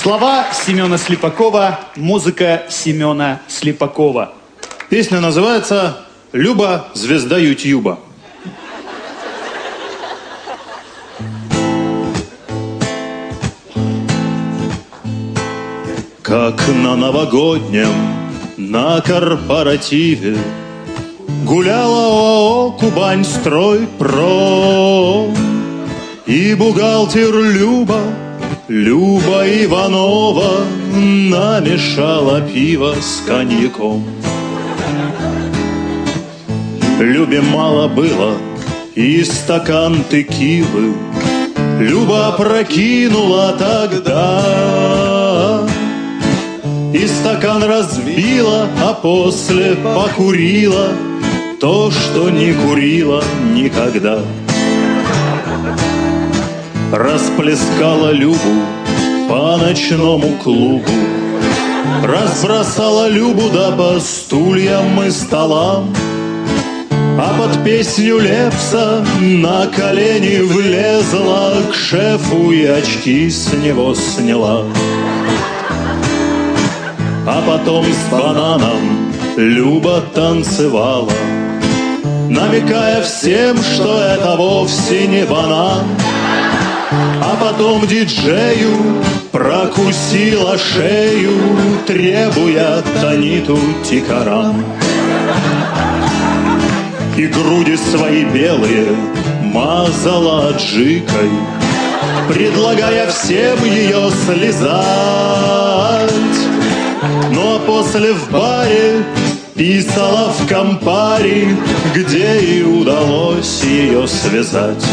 Слова Семена Слепакова, музыка Семена Слепакова. Песня называется «Люба, звезда Ютьюба». Как на новогоднем, на корпоративе гуляла ОАО «Кубань-стройпром». И бухгалтер Люба Иванова намешала пиво с коньяком. Любе мало было и стакан текилы Люба опрокинула тогда. И стакан разбила, а после покурила то, что не курила никогда. Расплескала Любу по ночному клубу, разбросала Любу да по стульям и столам, а под песню Лепса на колени влезла к шефу и очки с него сняла. А потом с бананом Люба танцевала, намекая всем, что это вовсе не банан. А потом диджею прокусила шею, требуя Таниту Тикарам. И груди свои белые мазала аджикой, предлагая всем ее слезать. Ну а после в баре писала в компаре, где и удалось ее связать.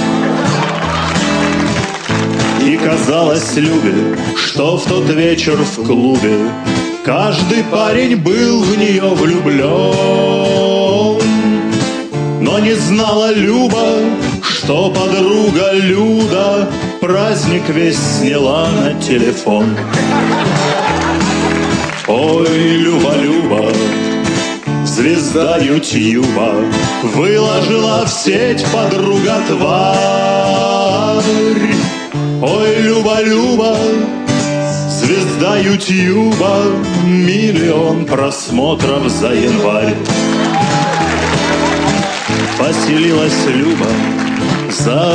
И казалось Любе, что в тот вечер в клубе каждый парень был в нее влюблен. Но не знала Люба, что подруга Люда праздник весь сняла на телефон. Ой, Люба, звезда Ютьюба, выложила в сеть подруга тварь. Ой, Люба, звезда Ютьюба, 1 миллион просмотров за январь. Поселилась Люба за